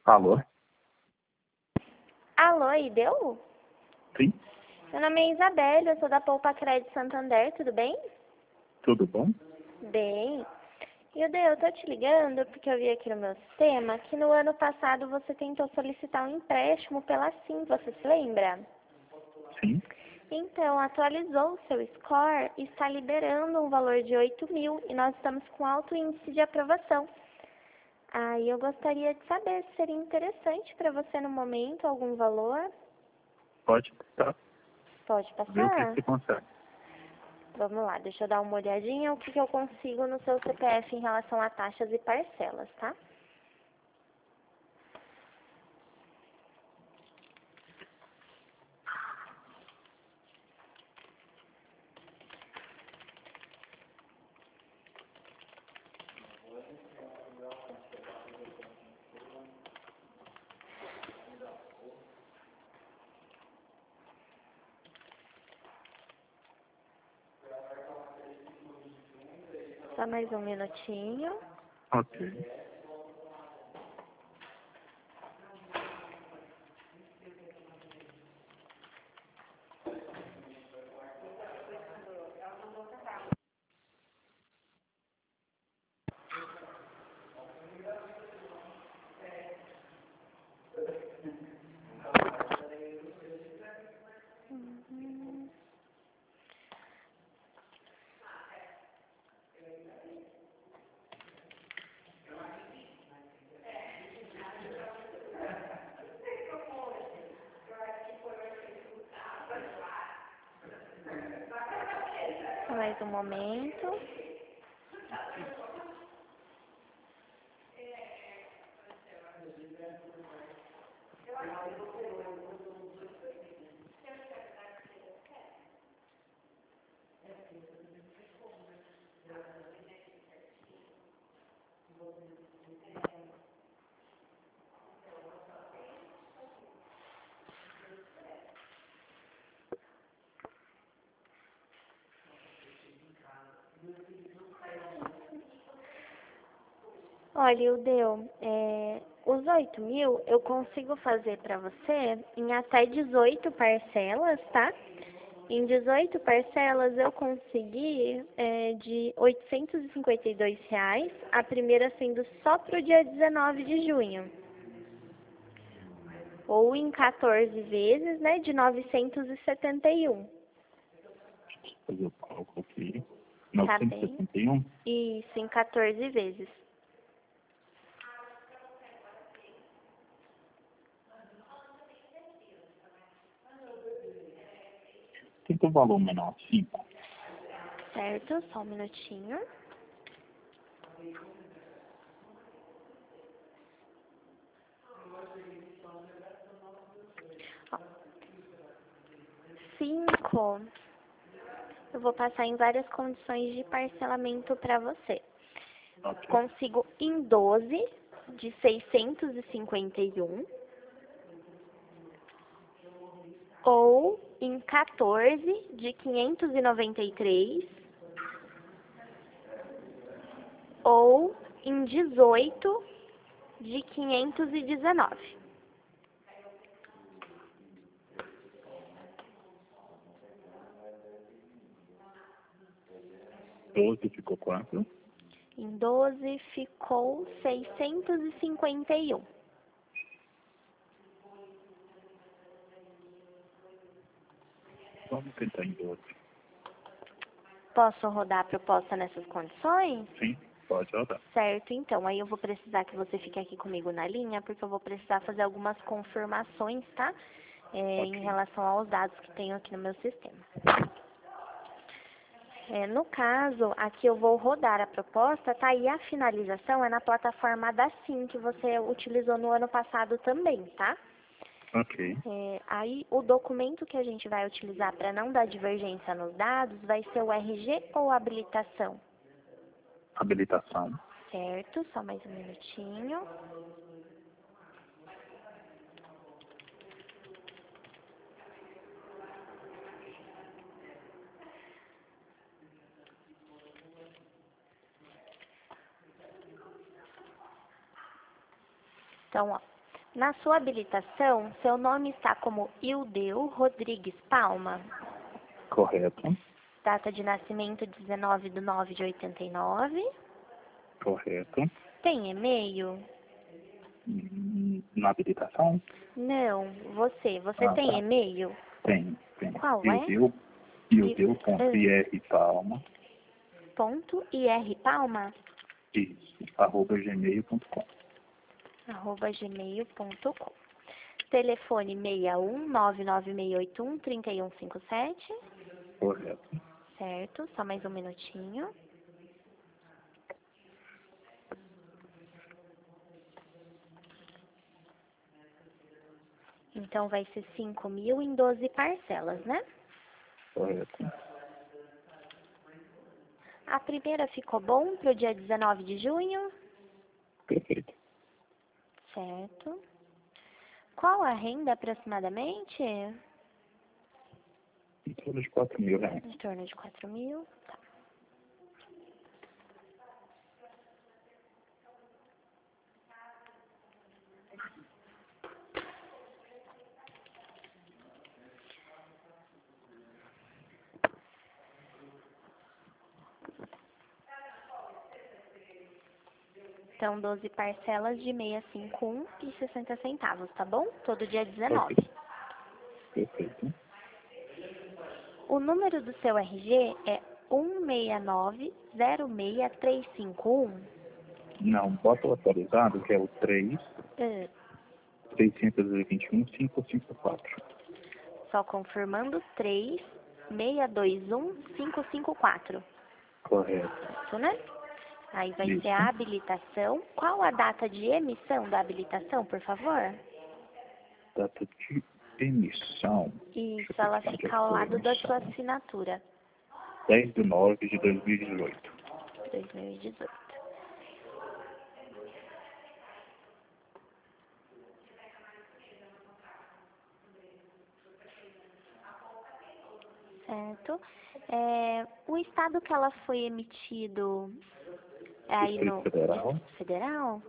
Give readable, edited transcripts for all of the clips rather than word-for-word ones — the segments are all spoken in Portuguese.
Alô? Alô, Ideu? Sim, Meu nome é Isabelle, eu sou da Poupa Crédito Santander, tudo bem? tudo bom? Bem. Ideu, eu tô te ligando porque eu vi aqui no meu sistema que no ano passado você tentou solicitar um empréstimo pela Sim, você se lembra? Sim. Então, atualizou o seu score e está liberando um valor de 8.000 e nós estamos com alto índice de aprovação. Aí eu gostaria de saber se seria interessante para você no momento algum valor. Pode tentar Pode ver o que passar? você consegue. Vamos lá, deixa eu dar uma olhadinha o que eu consigo no seu CPF em relação a taxas e parcelas, tá? Só mais um minutinho. Ok. Só mais um momento. Olha, os 8.000 eu consigo fazer para você em até 18 parcelas, tá? Em 18 parcelas eu consegui de R$ 852, a primeira sendo só para o dia 19 de junho. Ou em 14 vezes, né, de 971. Fazer o cálculo aqui. Tá bem? 961. Isso, em 14 vezes. Tenta o valor menor, 5. Certo? Só um minutinho. Ó, 5. Eu vou passar em várias condições de parcelamento para você. Ok. Consigo em 12 de 651 ou em 14 de 593 ou em 18 de 519. 12 ficou quanto? Em 12 ficou 651. Vamos tentar em 12. Posso rodar a proposta nessas condições? Sim, pode rodar. Certo, então. Aí eu vou precisar que você fique aqui comigo na linha, porque eu vou precisar fazer algumas confirmações, tá? Em Ok. relação aos dados que tenho aqui no meu sistema. No caso, aqui eu vou rodar a proposta, tá? E a finalização é na plataforma da Sim, que você utilizou no ano passado também, tá? Ok. Aí o documento que a gente vai utilizar para não dar divergência nos dados vai ser o RG ou habilitação, Habilitação. certo? Só mais um minutinho. Então, ó, Na sua habilitação, seu nome está como Ildeu Rodrigues Palma. Correto. Data de nascimento 19/9/89. Correto. Tem e-mail? Na habilitação? Não, você tem Tá. e-mail? Tem. Qual é? Ildeu.irpalma. .ir Palma? Isso. @gmail.com. @gmail.com. Telefone 61 99681 3157. Correto. Certo, só mais um minutinho. Então vai ser 5.000 em 12 parcelas, né? Correto. A primeira ficou bom para o dia 19 de junho? Perfeito. Certo. Qual a renda aproximadamente? Em torno de 4.000 reais. Em torno de 4.000. Tá. Então, 12 parcelas de 651,60, tá bom? Todo dia 19. Perfeito. O número do seu RG é 16906351. Não, bota o atualizado, que é o 3 Ah, 621 554. só confirmando, 3621554. Correto. Isso, né? Aí vai Isso. ser a habilitação. Qual a data de emissão da habilitação, por favor? Data de emissão. Isso, Deixa eu ela ver onde fica é ao que foi a lado da sua emissão. assinatura. 10/9/2018. 2018. Certo? O estado que ela foi emitido é aí Distrito no Federal. Distrito Federal?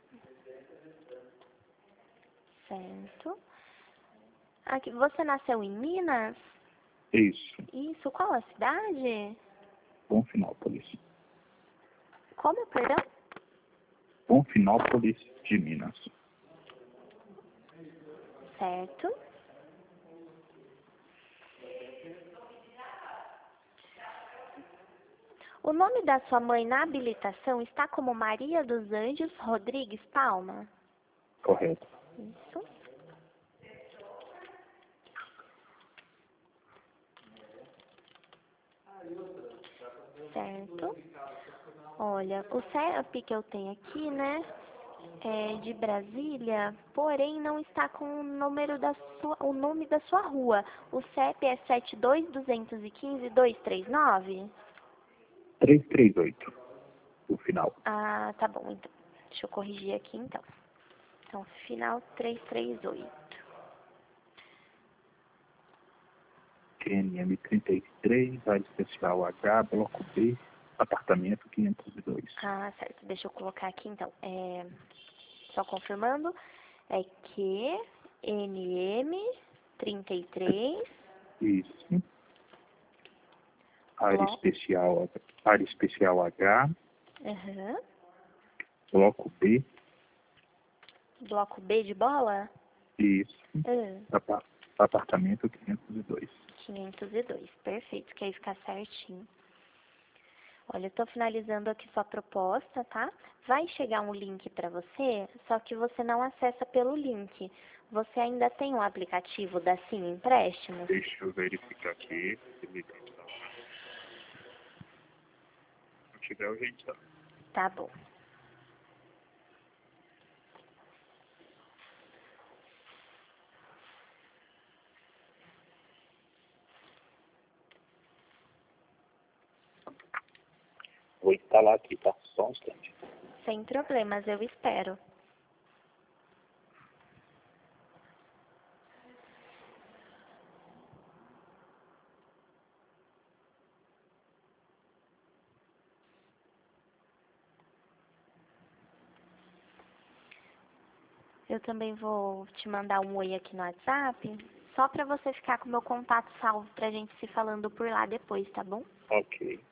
Certo. Aqui, você nasceu em Minas? Isso. Isso, qual a cidade? Bonfinópolis. Como, perdão? Bonfinópolis de Minas. Certo. O nome da sua mãe na habilitação está como Maria dos Anjos Rodrigues Palma? Correto. Isso. Certo. Olha, o CEP que eu tenho aqui, né, é de Brasília, porém não está com o número da o nome da sua rua. O CEP é 72215-239? 338. O final. Ah, tá bom, então. Deixa eu corrigir aqui, então. Então, final 338. QNM 33, área especial H, bloco B, apartamento 502. Ah, certo. Deixa eu colocar aqui, então. Só confirmando. É QNM 33. Isso. Bloco. Área especial H, Uhum. bloco B. Bloco B de bola? Isso. Ah, Apartamento 502. 502. Perfeito, que aí fica certinho. Olha, eu tô finalizando aqui sua proposta, tá? Vai chegar um link para você, só que você não acessa pelo link. Você ainda tem o aplicativo da Sim Empréstimos? Deixa eu verificar aqui. Se não tiver, eu já. Tá bom. Vou instalar aqui, tá? Só um instante. Sem problemas, eu espero. Eu também vou te mandar um oi aqui no WhatsApp, só pra você ficar com o meu contato salvo pra gente se falando por lá depois, tá bom? Ok.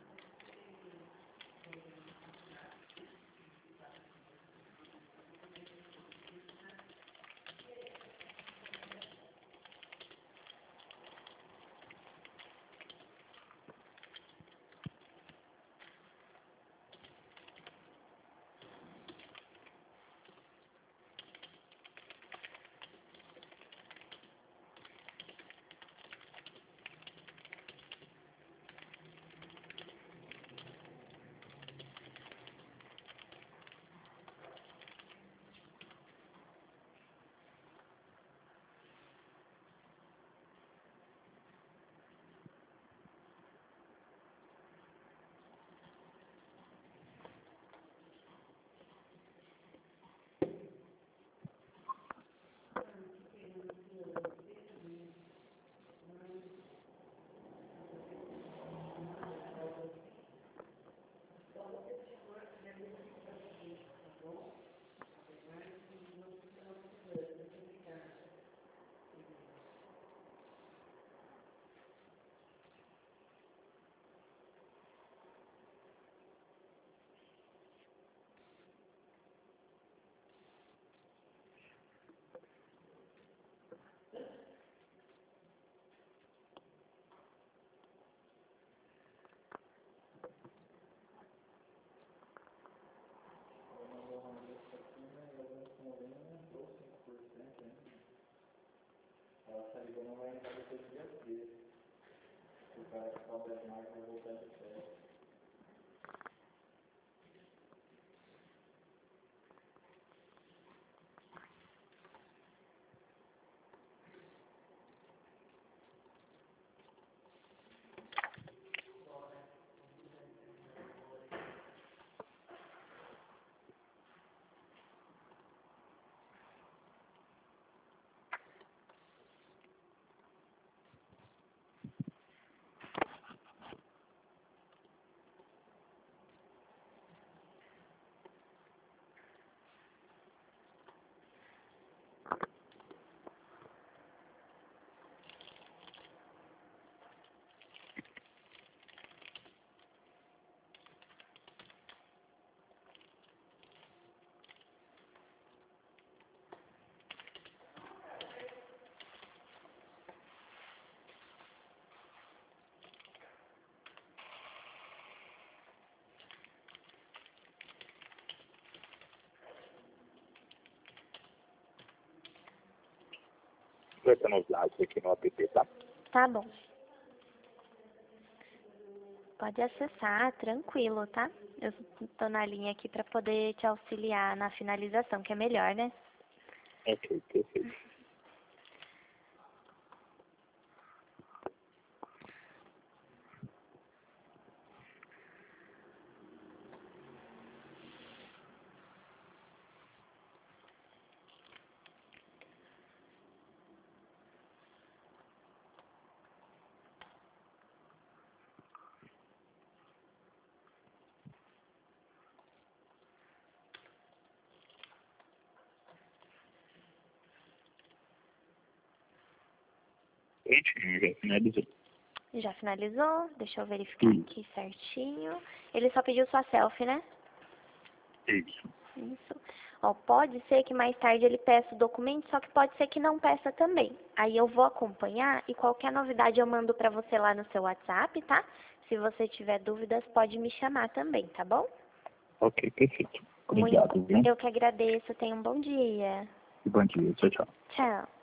Vai estar nos dados aqui no app, tá? Tá bom. Pode acessar, tranquilo, tá? Eu tô na linha aqui pra poder te auxiliar na finalização, que é melhor, né? Ok, perfeito. Prontinho, já finalizou. Já finalizou? Deixa eu verificar aqui certinho. Ele só pediu sua selfie, né? Isso. Isso. Ó, pode ser que mais tarde ele peça o documento, só que pode ser que não peça também. Aí eu vou acompanhar e qualquer novidade eu mando pra você lá no seu WhatsApp, tá? Se você tiver dúvidas, pode me chamar também, tá bom? Ok, perfeito. Obrigado, viu? Eu que agradeço. Tenha um bom dia. Bom dia, tchau, tchau. Tchau.